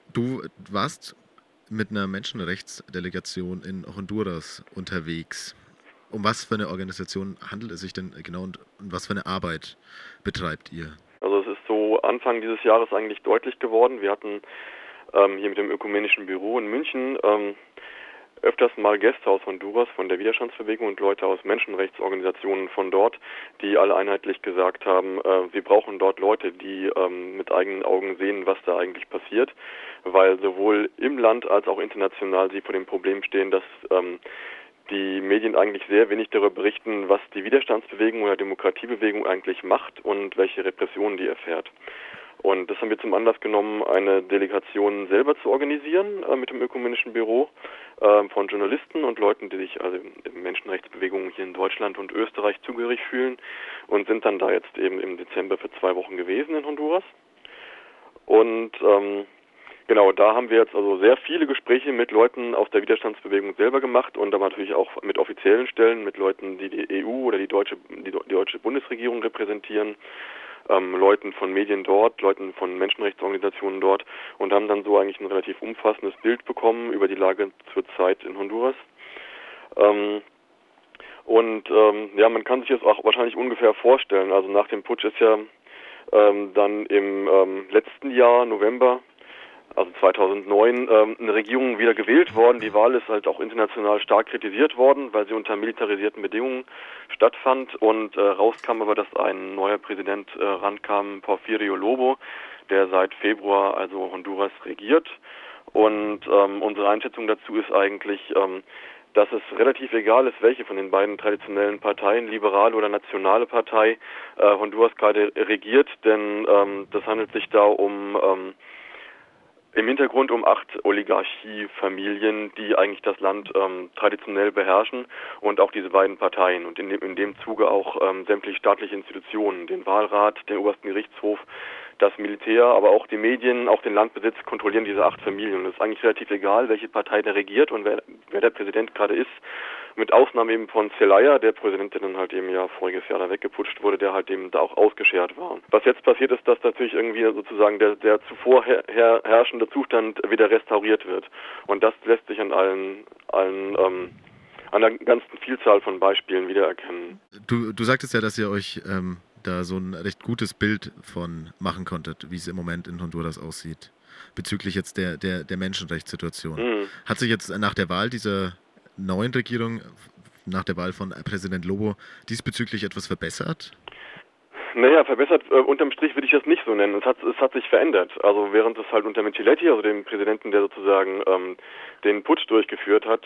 Du warst mit einer Menschenrechtsdelegation in Honduras unterwegs. Um was für eine Organisation handelt es sich denn genau und was für eine Arbeit betreibt ihr? Also es ist so Anfang dieses Jahres eigentlich deutlich geworden. Wir hatten hier mit dem Ökumenischen Büro in München öfters mal Gäste aus Honduras von der Widerstandsbewegung und Leute aus Menschenrechtsorganisationen von dort, die alle einheitlich gesagt haben, wir brauchen dort Leute, die mit eigenen Augen sehen, was da eigentlich passiert, weil sowohl im Land als auch international sie vor dem Problem stehen, dass die Medien eigentlich sehr wenig darüber berichten, was die Widerstandsbewegung oder Demokratiebewegung eigentlich macht und welche Repressionen die erfährt. Und das haben wir zum Anlass genommen, eine Delegation selber zu organisieren mit dem Ökumenischen Büro von Journalisten und Leuten, die sich also in Menschenrechtsbewegungen hier in Deutschland und Österreich zugehörig fühlen und sind dann da jetzt eben im Dezember für 2 Wochen gewesen in Honduras. Und genau, da haben wir jetzt also sehr viele Gespräche mit Leuten aus der Widerstandsbewegung selber gemacht und aber natürlich auch mit offiziellen Stellen, mit Leuten, die die EU oder die deutsche Bundesregierung repräsentieren, Leuten von Medien dort, Leuten von Menschenrechtsorganisationen dort und haben dann so eigentlich ein relativ umfassendes Bild bekommen über die Lage zurzeit in Honduras. Ähm, ja, man kann sich das auch wahrscheinlich ungefähr vorstellen. Also nach dem Putsch ist ja dann im letzten Jahr, November, also 2009, eine Regierung wieder gewählt worden. Die Wahl ist halt auch international stark kritisiert worden, weil sie unter militarisierten Bedingungen stattfand. Und rauskam aber, dass ein neuer Präsident rankam, Porfirio Lobo, der seit Februar also Honduras regiert. Und unsere Einschätzung dazu ist eigentlich, dass es relativ egal ist, welche von den beiden traditionellen Parteien, liberale oder nationale Partei, Honduras gerade regiert, denn das handelt sich da im Hintergrund um 8 Oligarchiefamilien, die eigentlich das Land traditionell beherrschen und auch diese beiden Parteien und in dem Zuge auch sämtliche staatliche Institutionen, den Wahlrat, den obersten Gerichtshof, das Militär, aber auch die Medien, auch den Landbesitz kontrollieren diese 8 Familien. Und es ist eigentlich relativ egal, welche Partei da regiert und wer der Präsident gerade ist. Mit Ausnahme eben von Zelaya, der Präsident, der dann halt eben ja voriges Jahr da weggeputscht wurde, der halt eben da auch ausgeschert war. Was jetzt passiert ist, dass natürlich irgendwie sozusagen der zuvor herrschende Zustand wieder restauriert wird. Und das lässt sich an an der ganzen Vielzahl von Beispielen wiedererkennen. Du sagtest ja, dass ihr euch da so ein recht gutes Bild von machen konntet, wie es im Moment in Honduras aussieht, bezüglich jetzt der Menschenrechtssituation. Mhm. Hat sich jetzt nach der Wahl dieser neuen Regierung, nach der Wahl von Präsident Lobo, diesbezüglich etwas verbessert? Naja, verbessert unterm Strich würde ich das nicht so nennen. Es hat sich verändert. Also während es halt unter Micheletti, also dem Präsidenten, der sozusagen den Putsch durchgeführt hat,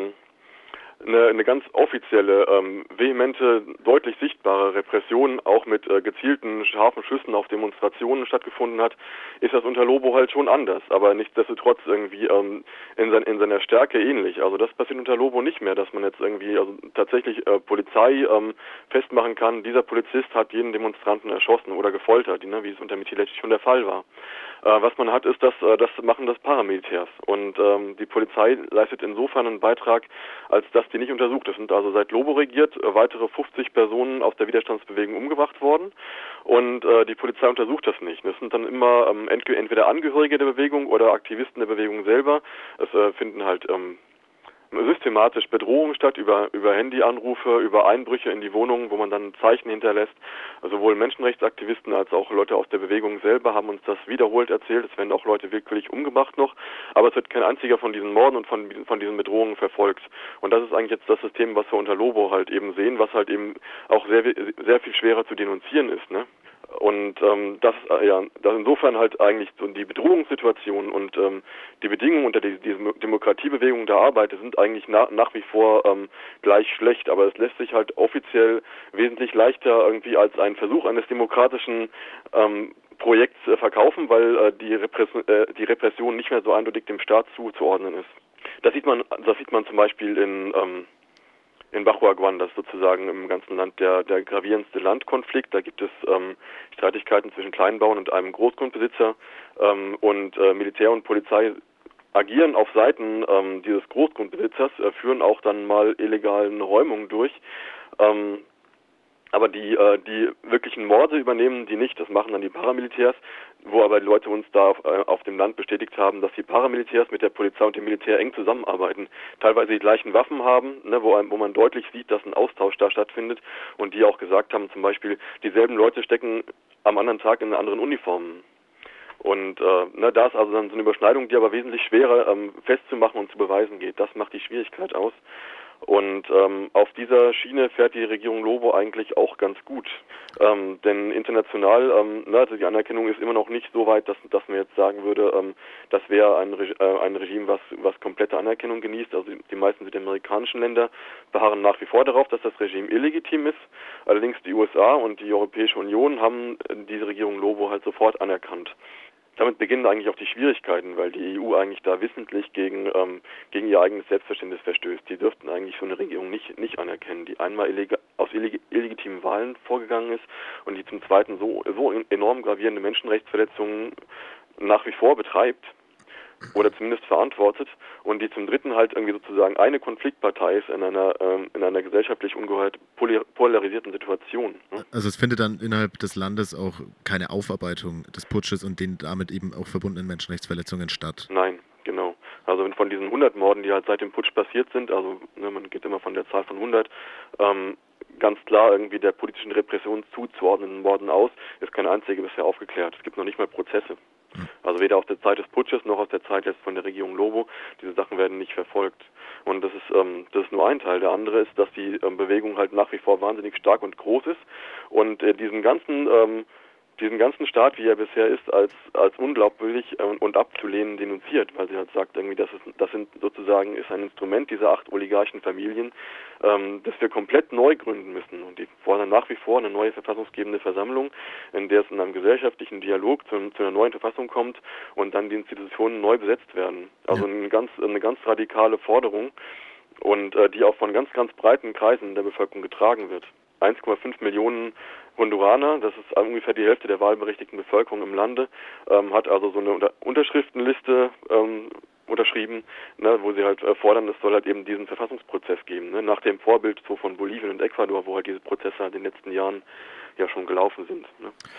eine ganz offizielle, vehemente, deutlich sichtbare Repression auch mit gezielten, scharfen Schüssen auf Demonstrationen stattgefunden hat, ist das unter Lobo halt schon anders, aber nichtsdestotrotz irgendwie in seiner Stärke ähnlich. Also das passiert unter Lobo nicht mehr, dass man jetzt irgendwie also tatsächlich Polizei festmachen kann, dieser Polizist hat jeden Demonstranten erschossen oder gefoltert, ne, wie es unter Micheletti schon der Fall war. Was man hat, ist, das machen das Paramilitärs. Und die Polizei leistet insofern einen Beitrag, als dass die nicht untersucht. Es sind also seit Lobo regiert weitere 50 Personen aus der Widerstandsbewegung umgebracht worden. Und die Polizei untersucht das nicht. Das sind dann immer entweder Angehörige der Bewegung oder Aktivisten der Bewegung selber. Es finden halt systematisch Bedrohungen statt über Handyanrufe, über Einbrüche in die Wohnungen, wo man dann Zeichen hinterlässt. Sowohl Menschenrechtsaktivisten als auch Leute aus der Bewegung selber haben uns das wiederholt erzählt. Es werden auch Leute willkürlich umgebracht noch, aber es wird kein einziger von diesen Morden und von diesen Bedrohungen verfolgt. Und das ist eigentlich jetzt das System, was wir unter Lobo halt eben sehen, was halt eben auch sehr viel schwerer zu denunzieren ist, ne? Und das insofern halt eigentlich so die Bedrohungssituation und die Bedingungen, unter die diese Demokratiebewegung da arbeitet, sind eigentlich nach wie vor gleich schlecht. Aber es lässt sich halt offiziell wesentlich leichter irgendwie als ein Versuch eines demokratischen Projekts verkaufen, weil die Repression nicht mehr so eindeutig dem Staat zuzuordnen ist. Das sieht man zum Beispiel in Bajuaguán, das ist sozusagen im ganzen Land der gravierendste Landkonflikt. Da gibt es Streitigkeiten zwischen Kleinbauern und einem Großgrundbesitzer und Militär und Polizei agieren auf Seiten dieses Großgrundbesitzers, führen auch dann mal illegalen Räumungen durch. Aber die wirklichen Morde übernehmen die nicht, das machen dann die Paramilitärs, wo aber die Leute uns da auf dem Land bestätigt haben, dass die Paramilitärs mit der Polizei und dem Militär eng zusammenarbeiten, teilweise die gleichen Waffen haben, ne, wo man deutlich sieht, dass ein Austausch da stattfindet und die auch gesagt haben, zum Beispiel, dieselben Leute stecken am anderen Tag in anderen Uniformen. Und da ist also dann so eine Überschneidung, die aber wesentlich schwerer festzumachen und zu beweisen geht. Das macht die Schwierigkeit aus. Und auf dieser Schiene fährt die Regierung Lobo eigentlich auch ganz gut. Denn international, also die Anerkennung ist immer noch nicht so weit, dass man jetzt sagen würde, das wäre ein Regime, was komplette Anerkennung genießt. Also die meisten südamerikanischen Länder beharren nach wie vor darauf, dass das Regime illegitim ist. Allerdings die USA und die Europäische Union haben diese Regierung Lobo halt sofort anerkannt. Damit beginnen eigentlich auch die Schwierigkeiten, weil die EU eigentlich da wissentlich gegen ihr eigenes Selbstverständnis verstößt. Die dürften eigentlich so eine Regierung nicht anerkennen, die einmal aus illegitimen Wahlen vorgegangen ist und die zum Zweiten so enorm gravierende Menschenrechtsverletzungen nach wie vor betreibt oder zumindest verantwortet und die zum Dritten halt irgendwie sozusagen eine Konfliktpartei ist in einer gesellschaftlich ungeheuer polarisierten Situation. Ne? Also es findet dann innerhalb des Landes auch keine Aufarbeitung des Putsches und den damit eben auch verbundenen Menschenrechtsverletzungen statt? Nein, genau. Also von diesen 100 Morden, die halt seit dem Putsch passiert sind, also man geht immer von der Zahl von 100, ganz klar irgendwie der politischen Repression zuzuordnenden Morden aus, ist kein einziger bisher aufgeklärt. Es gibt noch nicht mal Prozesse. Also weder aus der Zeit des Putsches noch aus der Zeit jetzt von der Regierung Lobo. Diese Sachen werden nicht verfolgt. Und das ist nur ein Teil. Der andere ist, dass die Bewegung halt nach wie vor wahnsinnig stark und groß ist und diesen ganzen Staat, wie er bisher ist, als unglaubwürdig und abzulehnen denunziert, weil sie halt sagt, irgendwie, ist ein Instrument dieser 8 Oligarchenfamilien, das wir komplett neu gründen müssen. Und die fordern nach wie vor eine neue verfassungsgebende Versammlung, in der es in einem gesellschaftlichen Dialog zu einer neuen Verfassung kommt und dann die Institutionen neu besetzt werden. Also eine ganz radikale Forderung und die auch von ganz, ganz breiten Kreisen der Bevölkerung getragen wird. 1,5 Millionen Honduraner, das ist ungefähr die Hälfte der wahlberechtigten Bevölkerung im Lande, hat also so eine Unterschriftenliste unterschrieben, ne, wo sie halt fordern, es soll halt eben diesen Verfassungsprozess geben, ne, nach dem Vorbild so von Bolivien und Ecuador, wo halt diese Prozesse halt in den letzten Jahren ja schon gelaufen sind. Ne.